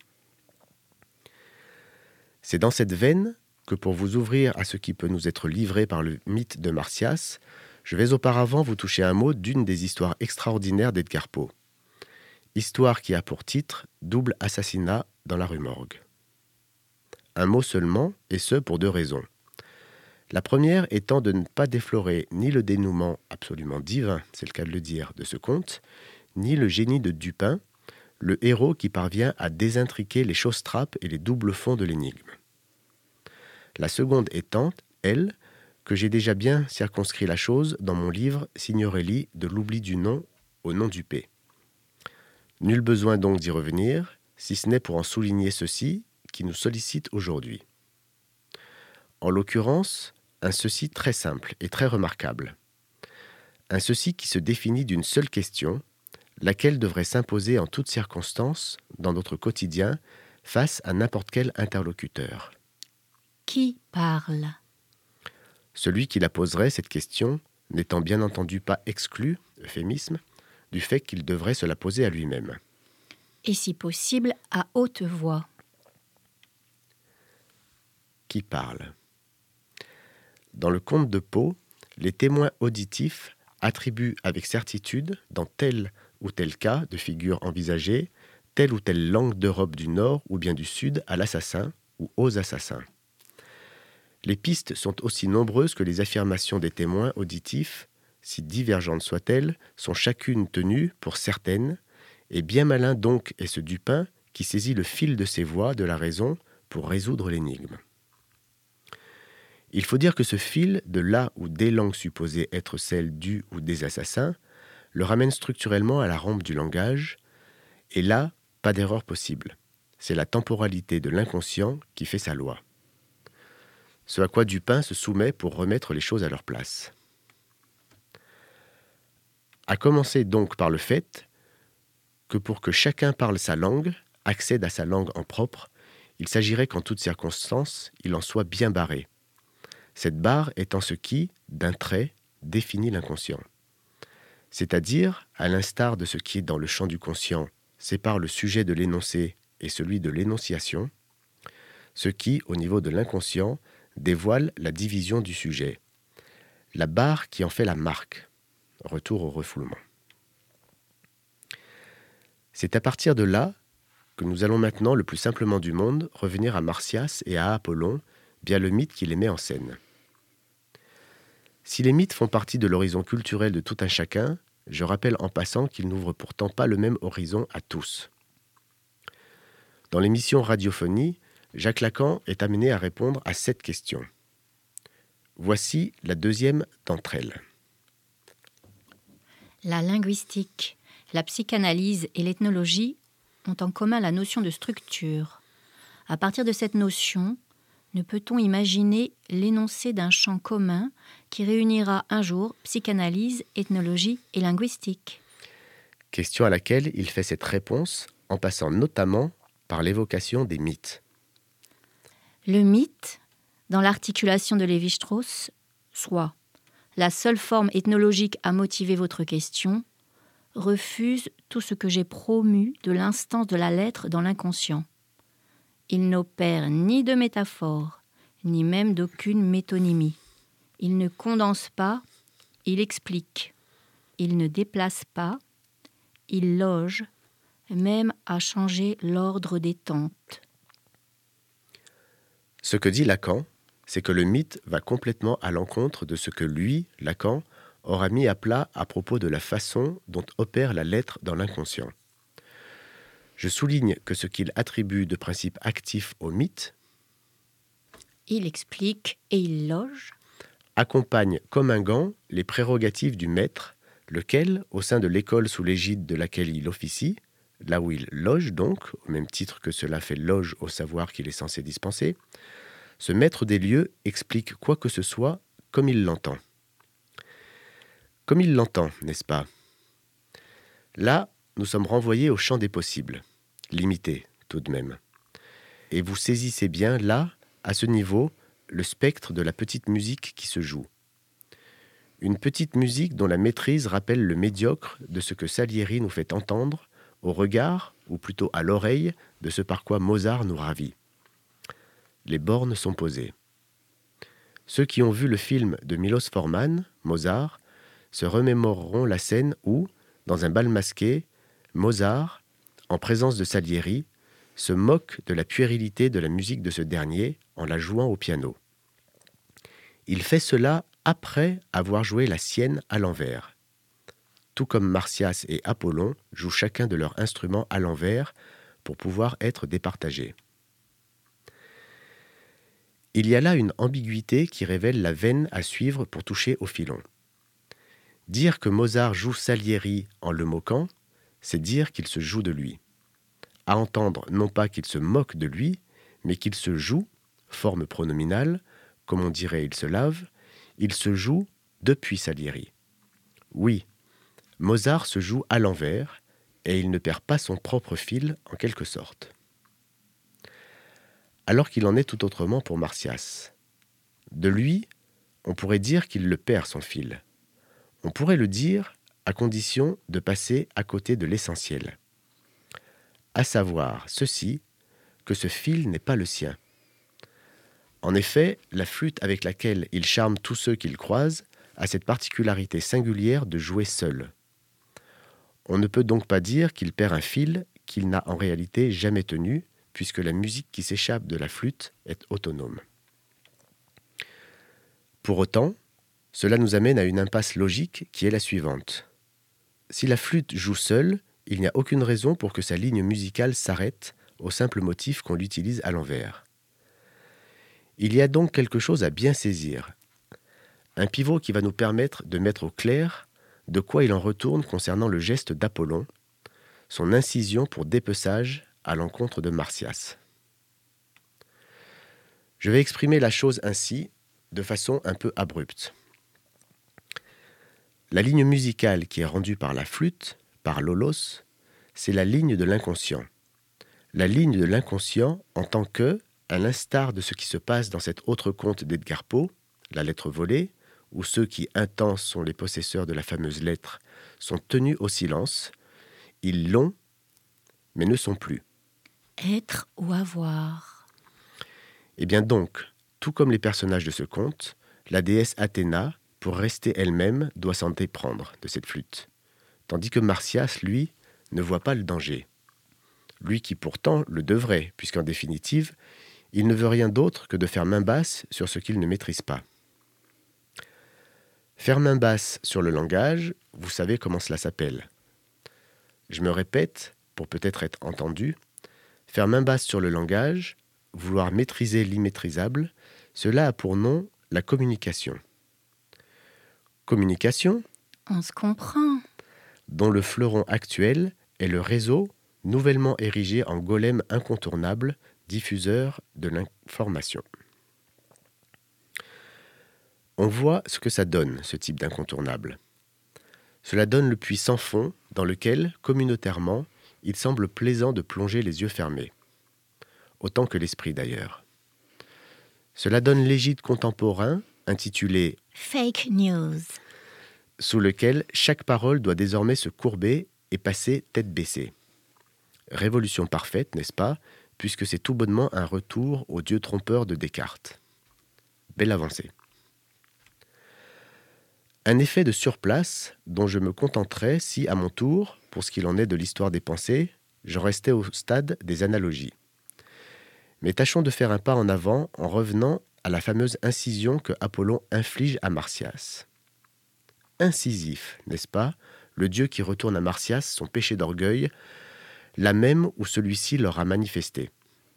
C'est dans cette veine que pour vous ouvrir à ce qui peut nous être livré par le mythe de Marsyas, je vais auparavant vous toucher un mot d'une des histoires extraordinaires d'Edgar Poe. Histoire qui a pour titre « Double assassinat dans la rue Morgue ». Un mot seulement, et ce pour 2 raisons. La première étant de ne pas déflorer ni le dénouement absolument divin, c'est le cas de le dire, de ce conte, ni le génie de Dupin, le héros qui parvient à désintriquer les chausses-trappes et les doubles fonds de l'énigme. La seconde étant, elle, que j'ai déjà bien circonscrit la chose dans mon livre Signorelli de l'oubli du nom au nom du P. Nul besoin donc d'y revenir, si ce n'est pour en souligner ceci qui nous sollicite aujourd'hui. En l'occurrence, un ceci très simple et très remarquable. Un ceci qui se définit d'une seule question, laquelle devrait s'imposer en toutes circonstances, dans notre quotidien, face à n'importe quel interlocuteur. Qui parle ? Celui qui la poserait, cette question, n'étant bien entendu pas exclu, euphémisme, du fait qu'il devrait se la poser à lui-même. Et si possible, à haute voix. Qui parle ? Dans le conte de Poe, les témoins auditifs attribuent avec certitude, dans tel ou tel cas de figure envisagée, telle ou telle langue d'Europe du Nord ou bien du Sud à l'assassin ou aux assassins. Les pistes sont aussi nombreuses que les affirmations des témoins auditifs, si divergentes soient-elles, sont chacune tenues pour certaines, et bien malin donc est ce Dupin qui saisit le fil de ses voix de la raison pour résoudre l'énigme. Il faut dire que ce fil, de là où des langues supposées être celles du ou des assassins, le ramène structurellement à la rampe du langage, et là, pas d'erreur possible. C'est la temporalité de l'inconscient qui fait sa loi. Ce à quoi Dupin se soumet pour remettre les choses à leur place. À commencer donc par le fait que pour que chacun parle sa langue, accède à sa langue en propre, il s'agirait qu'en toutes circonstances, il en soit bien barré. Cette barre étant ce qui, d'un trait, définit l'inconscient. C'est-à-dire, à l'instar de ce qui est dans le champ du conscient sépare le sujet de l'énoncé et celui de l'énonciation, ce qui, au niveau de l'inconscient, dévoile la division du sujet. La barre qui en fait la marque. Retour au refoulement. C'est à partir de là que nous allons maintenant, le plus simplement du monde, revenir à Marsyas et à Apollon, via le mythe qui les met en scène. Si les mythes font partie de l'horizon culturel de tout un chacun, je rappelle en passant qu'ils n'ouvrent pourtant pas le même horizon à tous. Dans l'émission Radiophonie, Jacques Lacan est amené à répondre à cette question. Voici la deuxième d'entre elles. La linguistique, la psychanalyse et l'ethnologie ont en commun la notion de structure. À partir de cette notion, ne peut-on imaginer l'énoncé d'un champ commun qui réunira un jour psychanalyse, ethnologie et linguistique ? Question à laquelle il fait cette réponse en passant notamment par l'évocation des mythes. Le mythe, dans l'articulation de Lévi-Strauss, soit la seule forme ethnologique à motiver votre question, refuse tout ce que j'ai promu de l'instance de la lettre dans l'inconscient. Il n'opère ni de métaphore, ni même d'aucune métonymie. Il ne condense pas, il explique. Il ne déplace pas, il loge, même à changer l'ordre des tentes. Ce que dit Lacan, c'est que le mythe va complètement à l'encontre de ce que lui, Lacan, aura mis à plat à propos de la façon dont opère la lettre dans l'inconscient. Je souligne que ce qu'il attribue de principe actif au mythe, il explique et il loge, accompagne comme un gant les prérogatives du maître, lequel, au sein de l'école sous l'égide de laquelle il officie, là où il loge donc, au même titre que cela fait loge au savoir qu'il est censé dispenser, ce maître des lieux explique quoi que ce soit comme il l'entend. Comme il l'entend, n'est-ce pas ? Là, nous sommes renvoyés au champ des possibles, limité tout de même. Et vous saisissez bien, là, à ce niveau, le spectre de la petite musique qui se joue. Une petite musique dont la maîtrise rappelle le médiocre de ce que Salieri nous fait entendre au regard, ou plutôt à l'oreille, de ce par quoi Mozart nous ravit. Les bornes sont posées. Ceux qui ont vu le film de Milos Forman, Mozart, se remémoreront la scène où, dans un bal masqué, Mozart, en présence de Salieri, se moque de la puérilité de la musique de ce dernier en la jouant au piano. Il fait cela après avoir joué la sienne à l'envers. Tout comme Marsyas et Apollon jouent chacun de leur instrument à l'envers pour pouvoir être départagés. Il y a là une ambiguïté qui révèle la veine à suivre pour toucher au filon. Dire que Mozart joue Salieri en le moquant, c'est dire qu'il se joue de lui. À entendre non pas qu'il se moque de lui, mais qu'il se joue, forme pronominale, comme on dirait il se lave, il se joue depuis Salieri. Oui, Mozart se joue à l'envers, et il ne perd pas son propre fil en quelque sorte. Alors qu'il en est tout autrement pour Marsyas. De lui, on pourrait dire qu'il le perd son fil. On pourrait le dire à condition de passer à côté de l'essentiel. À savoir ceci, que ce fil n'est pas le sien. En effet, la flûte avec laquelle il charme tous ceux qu'il croise a cette particularité singulière de jouer seul. On ne peut donc pas dire qu'il perd un fil qu'il n'a en réalité jamais tenu, puisque la musique qui s'échappe de la flûte est autonome. Pour autant, cela nous amène à une impasse logique qui est la suivante. Si la flûte joue seule, il n'y a aucune raison pour que sa ligne musicale s'arrête au simple motif qu'on l'utilise à l'envers. Il y a donc quelque chose à bien saisir. Un pivot qui va nous permettre de mettre au clair de quoi il en retourne concernant le geste d'Apollon, son incision pour dépeçage à l'encontre de Marsyas. Je vais exprimer la chose ainsi, de façon un peu abrupte. La ligne musicale qui est rendue par la flûte, par l'holos, c'est la ligne de l'inconscient. La ligne de l'inconscient en tant que, à l'instar de ce qui se passe dans cet autre conte d'Edgar Poe, La lettre volée, où ceux qui intenses sont les possesseurs de la fameuse lettre sont tenus au silence, ils l'ont, mais ne sont plus. Être ou avoir. Et bien donc, tout comme les personnages de ce conte, la déesse Athéna, pour rester elle-même, doit s'en déprendre de cette flûte. Tandis que Marsyas, lui, ne voit pas le danger. Lui qui pourtant le devrait, puisqu'en définitive, il ne veut rien d'autre que de faire main basse sur ce qu'il ne maîtrise pas. Faire main basse sur le langage, vous savez comment cela s'appelle. Je me répète, pour peut-être être entendu, faire main basse sur le langage, vouloir maîtriser l'immaîtrisable, cela a pour nom la communication. Communication, On se comprend. dont le fleuron actuel est le réseau nouvellement érigé en golem incontournable, diffuseur de l'information. On voit ce que ça donne, ce type d'incontournable. Cela donne le puits sans fond dans lequel, communautairement, il semble plaisant de plonger les yeux fermés. Autant que l'esprit d'ailleurs. Cela donne l'égide contemporain, intitulé « Fake news ». Sous lequel chaque parole doit désormais se courber et passer tête baissée. Révolution parfaite, n'est-ce pas, puisque c'est tout bonnement un retour au dieu trompeur de Descartes. Belle avancée. Un effet de surplace dont je me contenterai si, à mon tour, pour ce qu'il en est de l'histoire des pensées, j'en restais au stade des analogies. Mais tâchons de faire un pas en avant en revenant à la fameuse incision que Apollon inflige à Marsyas. Incisif, n'est-ce pas, le dieu qui retourne à Marsyas son péché d'orgueil, là même où celui-ci leur a manifesté.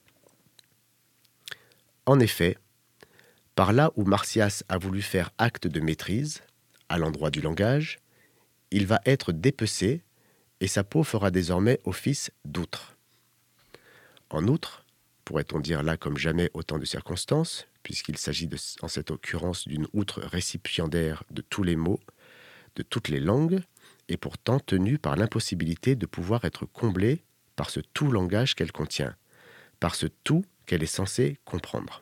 En effet, par là où Marsyas a voulu faire acte de maîtrise, à l'endroit du langage, il va être dépecé et sa peau fera désormais office d'outre. En outre, pourrait-on dire là comme jamais autant de circonstances, puisqu'il s'agit en cette occurrence d'une outre récipiendaire de tous les mots, de toutes les langues, et pourtant tenue par l'impossibilité de pouvoir être comblée par ce tout langage qu'elle contient, par ce tout qu'elle est censée comprendre.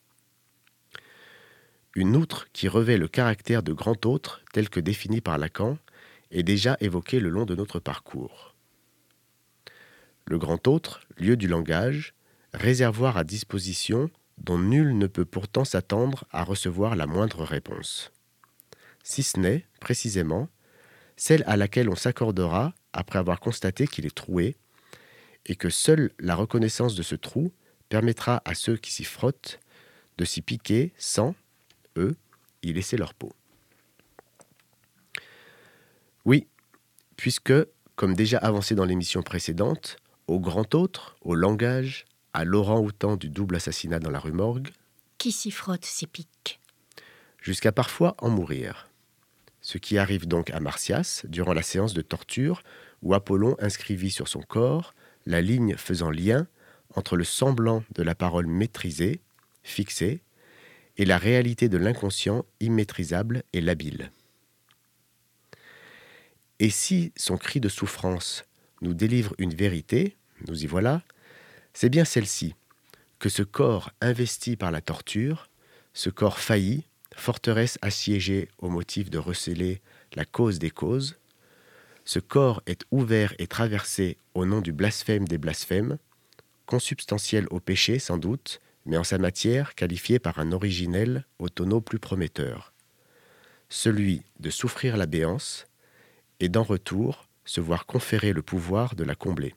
Une outre qui revêt le caractère de grand autre tel que défini par Lacan est déjà évoquée le long de notre parcours. Le grand autre, lieu du langage, réservoir à disposition dont nul ne peut pourtant s'attendre à recevoir la moindre réponse. Si ce n'est, précisément, celle à laquelle on s'accordera après avoir constaté qu'il est troué et que seule la reconnaissance de ce trou permettra à ceux qui s'y frottent de s'y piquer sans, eux, y laisser leur peau. Oui, puisque, comme déjà avancé dans l'émission précédente, au grand autre, au langage, à l'orang-outan du double assassinat dans la rue Morgue, Qui s'y frotte s'y pique. Jusqu'à parfois en mourir. Ce qui arrive donc à Marsyas durant la séance de torture où Apollon inscrivit sur son corps la ligne faisant lien entre le semblant de la parole maîtrisée, fixée, et la réalité de l'inconscient immaîtrisable et labile. Et si son cri de souffrance nous délivre une vérité, nous y voilà, c'est bien celle-ci, que ce corps investi par la torture, ce corps failli, forteresse assiégée au motif de recéler la cause des causes, ce corps est ouvert et traversé au nom du blasphème des blasphèmes, consubstantiel au péché sans doute, mais en sa matière qualifié par un originel au tonneau plus prometteur, celui de souffrir la béance et d'en retour se voir conférer le pouvoir de la combler.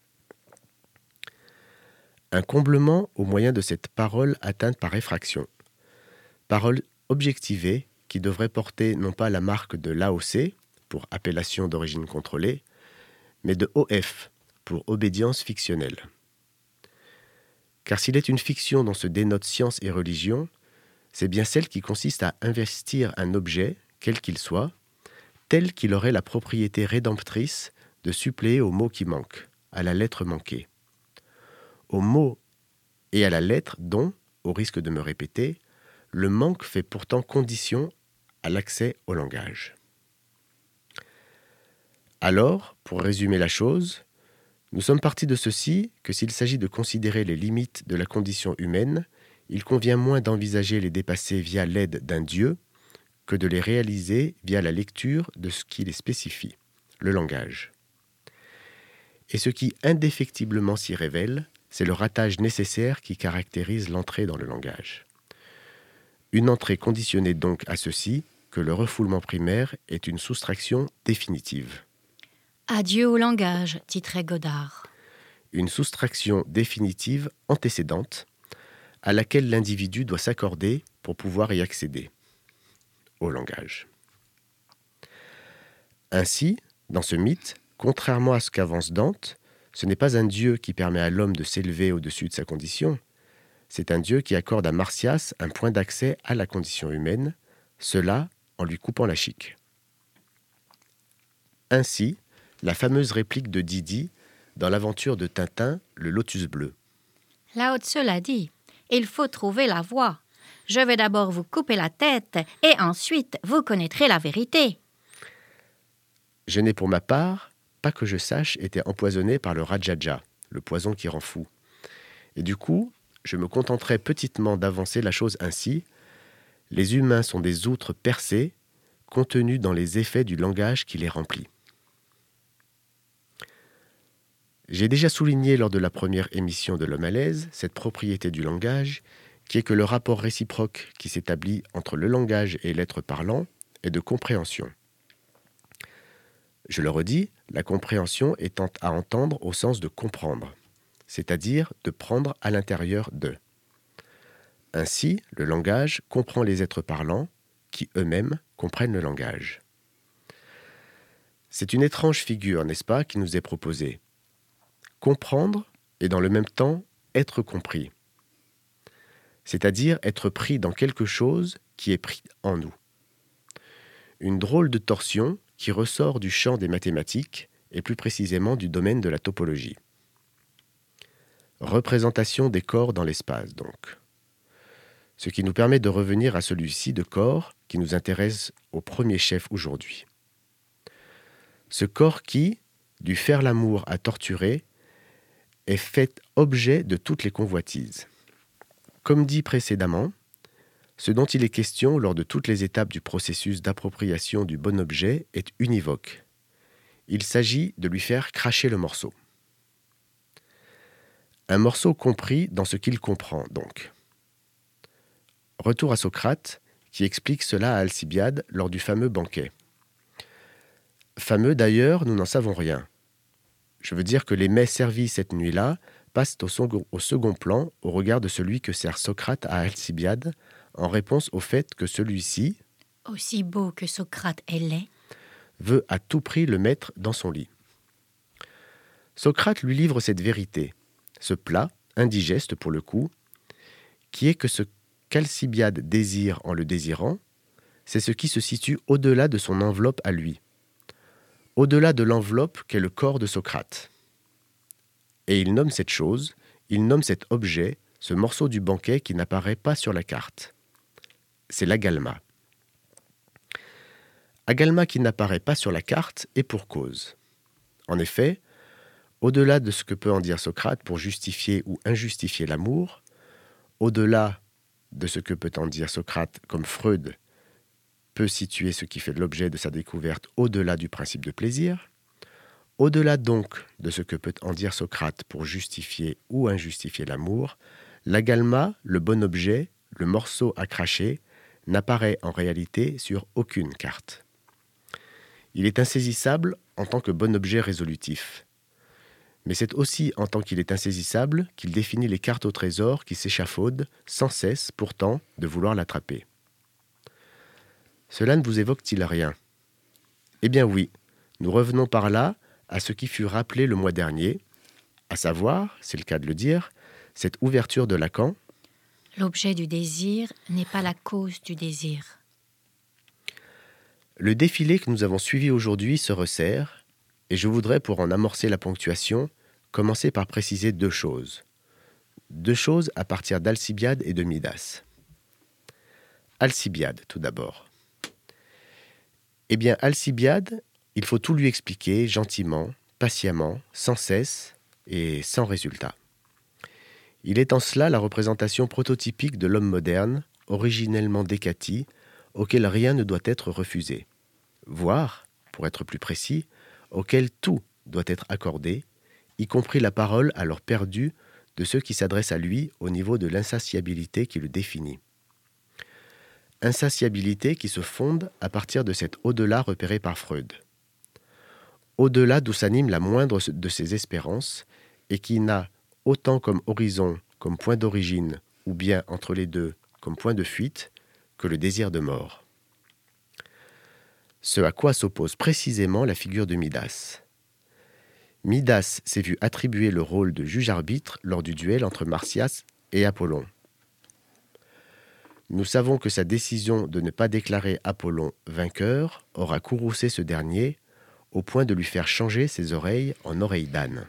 Un comblement au moyen de cette parole atteinte par effraction, parole objectivée qui devrait porter non pas la marque de l'AOC, pour appellation d'origine contrôlée, mais de OF, pour obédience fictionnelle. Car s'il est une fiction dont se dénotent science et religion, c'est bien celle qui consiste à investir un objet, quel qu'il soit, tel qu'il aurait la propriété rédemptrice de suppléer au mot qui manque, à la lettre manquée. Au mot et à la lettre dont, au risque de me répéter, le manque fait pourtant condition à l'accès au langage. Alors, pour résumer la chose, Nous sommes partis de ceci que s'il s'agit de considérer les limites de la condition humaine, il convient moins d'envisager les dépasser via l'aide d'un Dieu que de les réaliser via la lecture de ce qui les spécifie, le langage. Et ce qui indéfectiblement s'y révèle, c'est le ratage nécessaire qui caractérise l'entrée dans le langage. Une entrée conditionnée donc à ceci que le refoulement primaire est une soustraction définitive. Adieu au langage, titrait Godard. Une soustraction définitive antécédente à laquelle l'individu doit s'accorder pour pouvoir y accéder, au langage. Ainsi, dans ce mythe, contrairement à ce qu'avance Dante, ce n'est pas un Dieu qui permet à l'homme de s'élever au-dessus de sa condition, c'est un Dieu qui accorde à Marsyas un point d'accès à la condition humaine, cela en lui coupant la chique. Ainsi, la fameuse réplique de Didi dans l'aventure de Tintin, le lotus bleu. Lao Tzu l'a dit, il faut trouver la voie. Je vais d'abord vous couper la tête et ensuite vous connaîtrez la vérité. Je n'ai pour ma part, pas que je sache, été empoisonné par le rajaja, le poison qui rend fou. Et du coup, je me contenterai petitement d'avancer la chose ainsi. Les humains sont des outres percées, contenues dans les effets du langage qui les remplit. J'ai déjà souligné lors de la première émission de L'Homme à l'aise cette propriété du langage, qui est que le rapport réciproque qui s'établit entre le langage et l'être parlant est de compréhension. Je le redis, la compréhension étant à entendre au sens de comprendre, c'est-à-dire de prendre à l'intérieur d'eux. Ainsi, le langage comprend les êtres parlants, qui eux-mêmes comprennent le langage. C'est une étrange figure, n'est-ce pas, qui nous est proposée. Comprendre et dans le même temps être compris, c'est-à-dire être pris dans quelque chose qui est pris en nous. Une drôle de torsion qui ressort du champ des mathématiques et plus précisément du domaine de la topologie. Représentation des corps dans l'espace, donc. Ce qui nous permet de revenir à celui-ci de corps qui nous intéresse au premier chef aujourd'hui. Ce corps qui, du faire l'amour à torturer, est fait objet de toutes les convoitises. Comme dit précédemment, ce dont il est question lors de toutes les étapes du processus d'appropriation du bon objet est univoque. Il s'agit de lui faire cracher le morceau. Un morceau compris dans ce qu'il comprend, donc. Retour à Socrate, qui explique cela à Alcibiade lors du fameux banquet. Fameux d'ailleurs, nous n'en savons rien. Je veux dire que les mets servis cette nuit-là passent au second plan au regard de celui que sert Socrate à Alcibiade en réponse au fait que celui-ci, aussi beau que Socrate est laid, veut à tout prix le mettre dans son lit. Socrate lui livre cette vérité, ce plat, indigeste pour le coup, qui est que ce qu'Alcibiade désire en le désirant, c'est ce qui se situe au-delà de son enveloppe à lui, au-delà de l'enveloppe qu'est le corps de Socrate. Et il nomme cette chose, il nomme cet objet, ce morceau du banquet qui n'apparaît pas sur la carte. C'est l'agalma. Agalma qui n'apparaît pas sur la carte et pour cause. En effet, au-delà de ce que peut en dire Socrate pour justifier ou injustifier l'amour, au-delà de ce que peut en dire Socrate comme Freud peut situer ce qui fait l'objet de sa découverte au-delà du principe de plaisir, au-delà donc de ce que peut en dire Socrate pour justifier ou injustifier l'amour, l'agalma, le bon objet, le morceau à cracher, n'apparaît en réalité sur aucune carte. Il est insaisissable en tant que bon objet résolutif. Mais c'est aussi en tant qu'il est insaisissable qu'il définit les cartes au trésor qui s'échafaudent sans cesse pourtant de vouloir l'attraper. Cela ne vous évoque-t-il rien ? Eh bien oui, nous revenons par là à ce qui fut rappelé le mois dernier, à savoir, c'est le cas de le dire, cette ouverture de Lacan. L'objet du désir n'est pas la cause du désir. Le défilé que nous avons suivi aujourd'hui se resserre, et je voudrais, pour en amorcer la ponctuation, commencer par préciser deux choses. Deux choses à partir d'Alcibiade et de Midas. Alcibiade, tout d'abord. Eh bien, Alcibiade, il faut tout lui expliquer gentiment, patiemment, sans cesse, et sans résultat. Il est en cela la représentation prototypique de l'homme moderne, originellement décati, auquel rien ne doit être refusé, voire, pour être plus précis, auquel tout doit être accordé, y compris la parole alors perdue de ceux qui s'adressent à lui au niveau de l'insatiabilité qui le définit. Insatiabilité qui se fonde à partir de cet au-delà repéré par Freud. Au-delà d'où s'anime la moindre de ses espérances et qui n'a autant comme horizon, comme point d'origine, ou bien entre les deux, comme point de fuite, que le désir de mort. Ce à quoi s'oppose précisément la figure de Midas. Midas s'est vu attribuer le rôle de juge-arbitre lors du duel entre Marsyas et Apollon. Nous savons que sa décision de ne pas déclarer Apollon vainqueur aura courroucé ce dernier au point de lui faire changer ses oreilles en oreilles d'âne.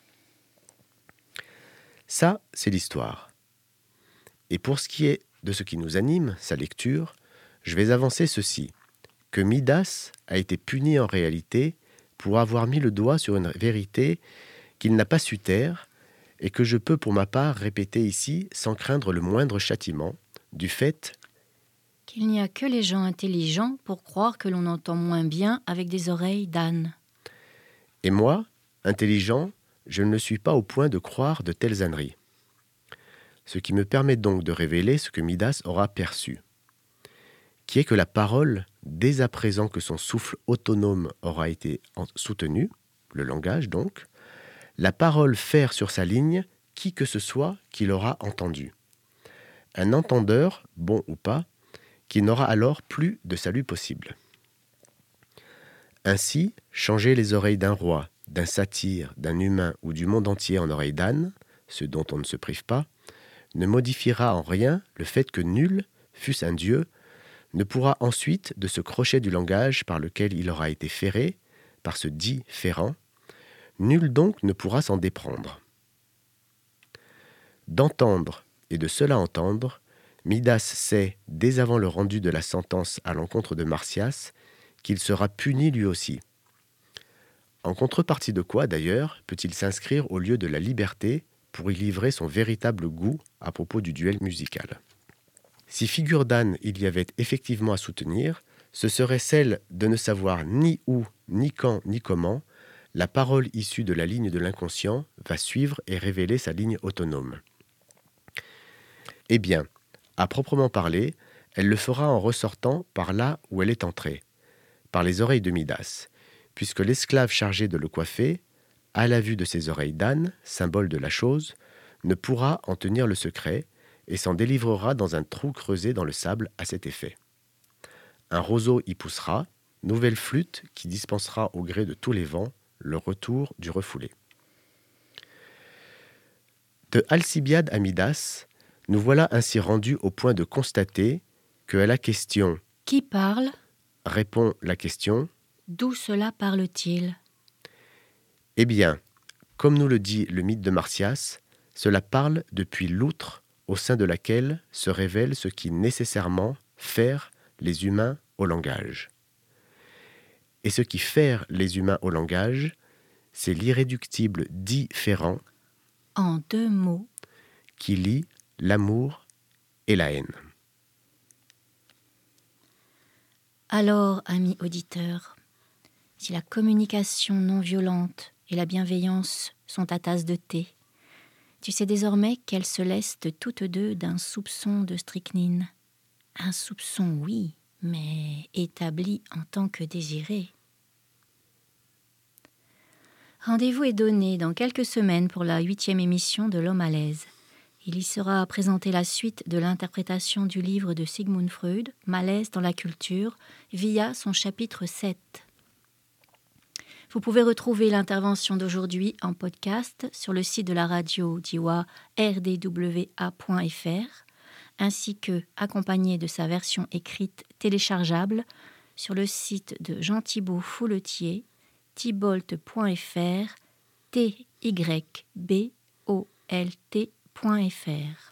Ça, c'est l'histoire. Et pour ce qui est de ce qui nous anime, sa lecture, je vais avancer ceci, que Midas a été puni en réalité pour avoir mis le doigt sur une vérité qu'il n'a pas su taire et que je peux pour ma part répéter ici sans craindre le moindre châtiment, du fait qu'il n'y a que les gens intelligents pour croire que l'on entend moins bien avec des oreilles d'âne. Et moi, intelligent, je ne le suis pas au point de croire de telles âneries. Ce qui me permet donc de révéler ce que Midas aura perçu, qui est que la parole, dès à présent que son souffle autonome aura été soutenu, le langage donc, la parole faire sur sa ligne qui que ce soit qui l'aura entendu. Un entendeur, bon ou pas, qui n'aura alors plus de salut possible. Ainsi, changer les oreilles d'un roi, d'un satyre, d'un humain ou du monde entier en oreilles d'âne, ce dont on ne se prive pas, ne modifiera en rien le fait que nul, fût-ce un dieu, ne pourra ensuite, de ce crochet du langage par lequel il aura été ferré, par ce dit ferrant, nul donc ne pourra s'en déprendre. D'entendre et de cela entendre, Midas sait, dès avant le rendu de la sentence à l'encontre de Marsyas, qu'il sera puni lui aussi. En contrepartie de quoi, d'ailleurs, peut-il s'inscrire au lieu de la liberté pour y livrer son véritable goût à propos du duel musical. Si figure d'âne il y avait effectivement à soutenir, ce serait celle de ne savoir ni où, ni quand, ni comment la parole issue de la ligne de l'inconscient va suivre et révéler sa ligne autonome. Eh bien, à proprement parler, elle le fera en ressortant par là où elle est entrée, par les oreilles de Midas, puisque l'esclave chargé de le coiffer, à la vue de ses oreilles d'âne, symbole de la chose, ne pourra en tenir le secret et s'en délivrera dans un trou creusé dans le sable à cet effet. Un roseau y poussera, nouvelle flûte qui dispensera au gré de tous les vents le retour du refoulé. De Alcibiade à Midas, nous voilà ainsi rendus au point de constater que à la question « Qui parle ?» répond la question « D'où cela parle-t-il ?» Eh bien, comme nous le dit le mythe de Marsyas, cela parle depuis l'outre au sein de laquelle se révèle ce qui nécessairement faire les humains au langage. Et ce qui fait les humains au langage, c'est l'irréductible différent en 2 mots qui lie l'amour et la haine. Alors, amis auditeurs, si la communication non violente et la bienveillance sont ta tasse de thé, tu sais désormais qu'elles se lestent toutes deux d'un soupçon de strychnine. Un soupçon, oui, mais établi en tant que désiré. Rendez-vous est donné dans quelques semaines pour la 8e émission de L'Homme à l'aise. Il y sera présenté la suite de l'interprétation du livre de Sigmund Freud, Malaise dans la culture, via son chapitre 7. Vous pouvez retrouver l'intervention d'aujourd'hui en podcast sur le site de la radio d'Iwa rdwa.fr, ainsi que accompagné de sa version écrite téléchargeable sur le site de Jean Thibault Fouletier, tibolt.fr, tybolt.fr.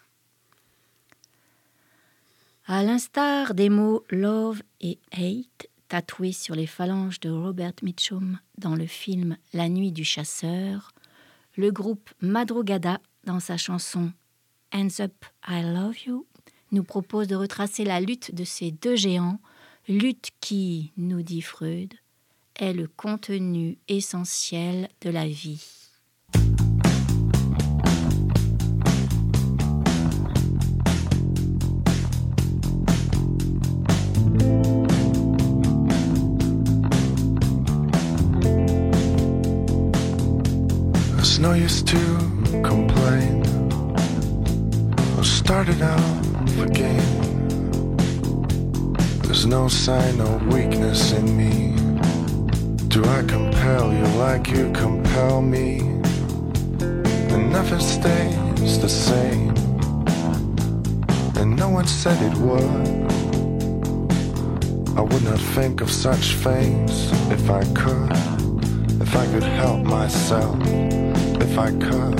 À l'instar des mots love et hate tatoués sur les phalanges de Robert Mitchum dans le film La nuit du chasseur, Le groupe Madrugada, dans sa chanson « Hands Up, I Love You », nous propose de retracer la lutte de ces deux géants, lutte qui, nous dit Freud, est le contenu essentiel de la vie. It's no use to complain or start it out again. There's no sign of weakness in me. Do I compel you like you compel me? And nothing stays the same, and no one said it would. I would not think of such things if I could help myself, if I could.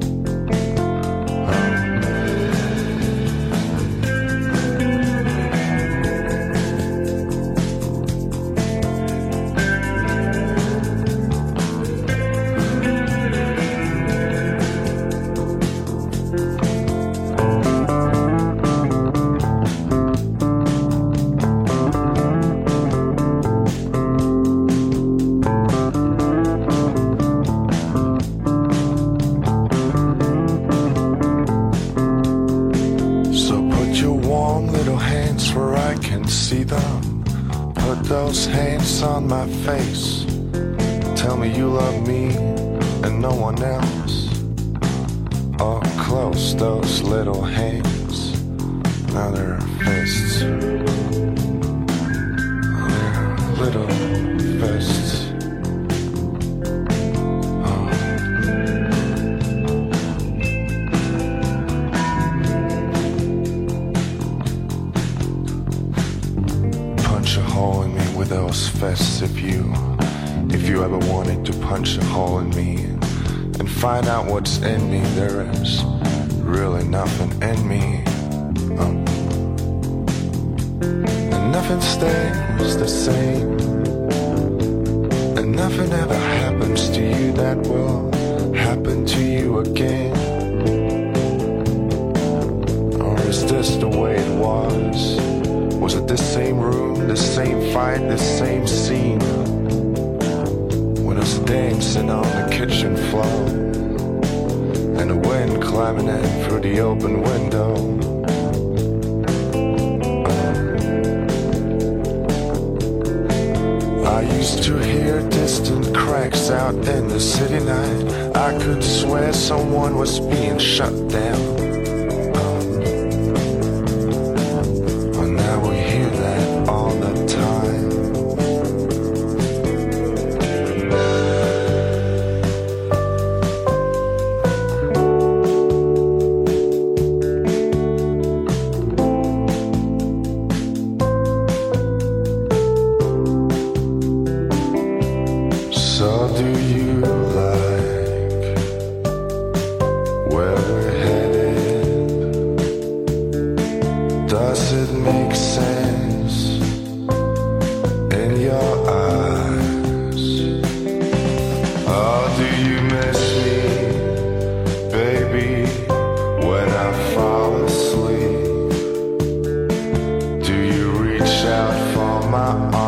Those hands on my face, tell me you love me and no one else. Oh, close those little hands, now they're fists, they're little fists. Punch a hole in me with those fists if you ever wanted to punch a hole in me and find out what's in me. There is really nothing in me, and nothing stays the same, and nothing ever happens to you that will happen to you again. Or is this the way it was? Was it the same room, the same fight, the same scene? When I was dancing on the kitchen floor, and the wind climbing in through the open window. I used to hear distant cracks out in the city night. I could swear someone was being shut down. My